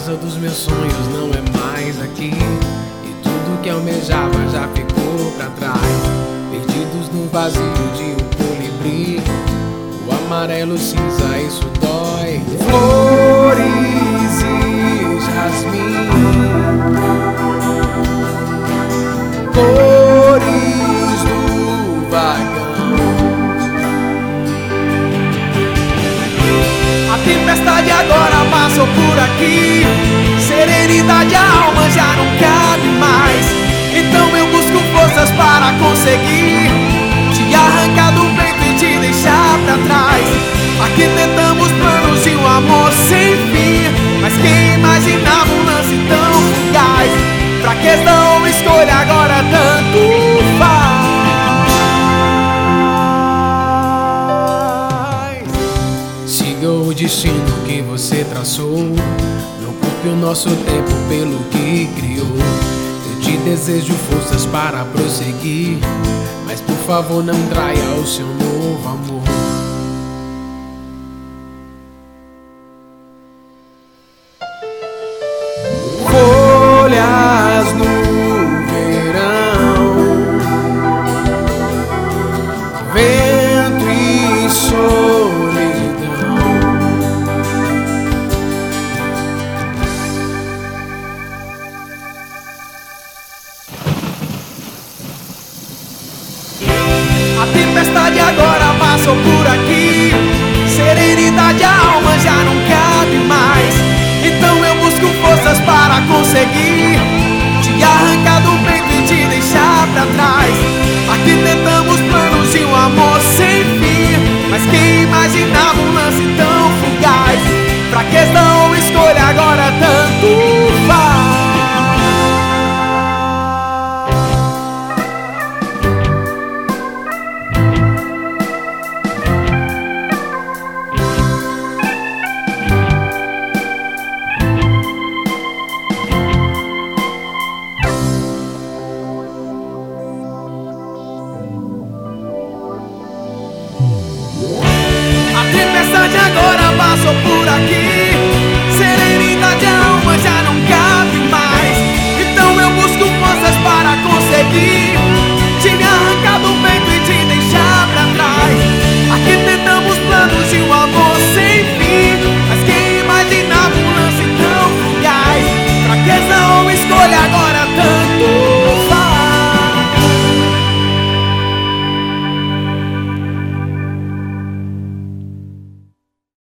casa dos meus sonhos não é mais aqui, e tudo que almejava já ficou pra trás. Perdidos no vazio de um colibri, o amarelo cinza, isso dói. Flores e jasmim, cores do vagão. A tempestade agora passou por aqui, serenidade a alma já não cabe mais. Então eu busco forças para conseguir te arrancar do peito e te deixar pra trás. Aqui tentamos planos de um amor sem fim, mas quem imaginava um lance tão fugaz? Fraqueza ou escolha agora tanto faz. Siga o destino que você traçou, não culpe o nosso tempo pelo que criou. Eu te desejo forças para prosseguir, mas por favor não traia o seu novo amor. Folhas no verão, vento e solidão. A tempestade agora passou por aqui, serenidade a alma já não cabe mais. Então eu busco forças para conseguir te arrancar do peito e te deixar pra trás. Aqui tentamos planos de um amor sem fim, mas quem imaginava um lance tão fugaz? Fraqueza ou escolha agora tão